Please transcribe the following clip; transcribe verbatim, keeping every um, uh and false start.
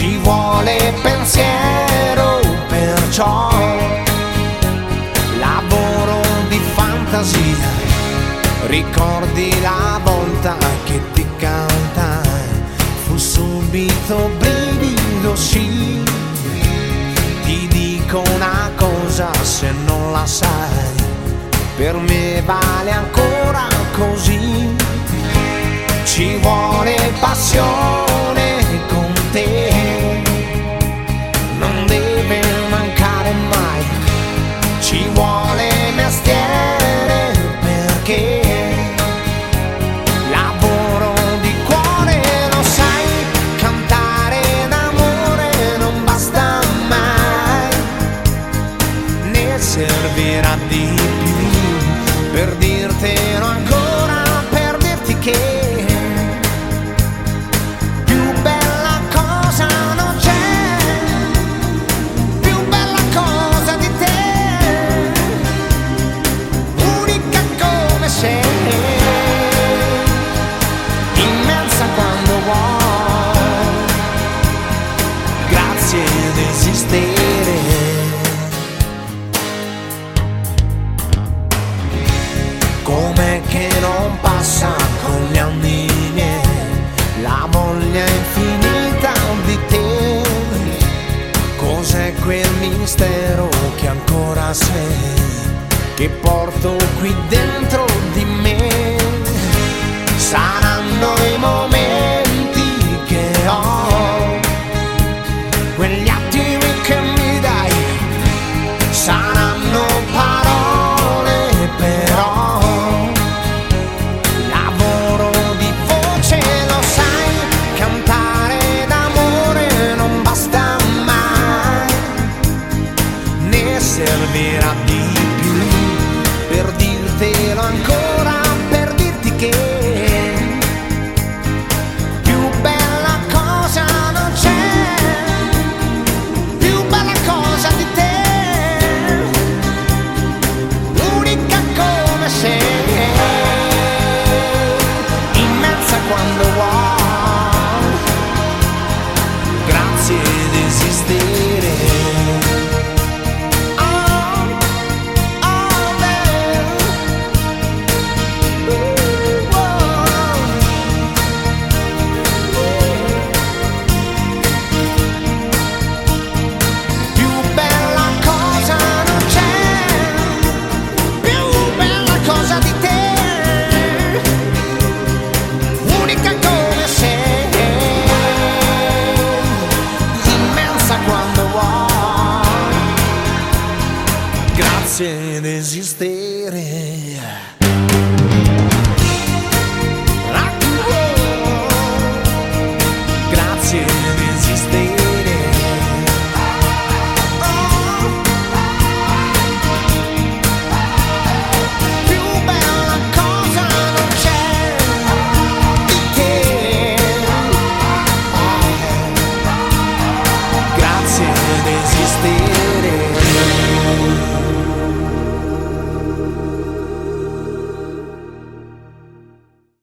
Ci vuole pensiero, perciò lavoro di fantasia. Ricordi la volta che ti cantai, fu subito brivido, sì. Ti dico una cosa, se non la sai, per me vale ancora così. Ci vuole passione con te, non deve mancare mai. Ci vuole mestiere perché lavoro di cuore, lo sai. Cantare d'amore non basta mai, ne servirà di più per dirtelo ancora, per dirti che immensa quando vuoi, grazie ad esistere. Com'è che non passa con gli anni miei la voglia infinita di te? Cos'è quel mistero che ancora sei, che porto qui dentro di me? Saranno i momenti che ho, quegli attimi che mi dai, saranno parole però, lavoro di voce, lo sai. Cantare d'amore non basta mai, ne servirà di per dirtelo ancora, per dirti che più bella cosa non c'è, più bella cosa di te, unica come sei, immensa quando vuoi, grazie ad esistere. Grazie ad esistere.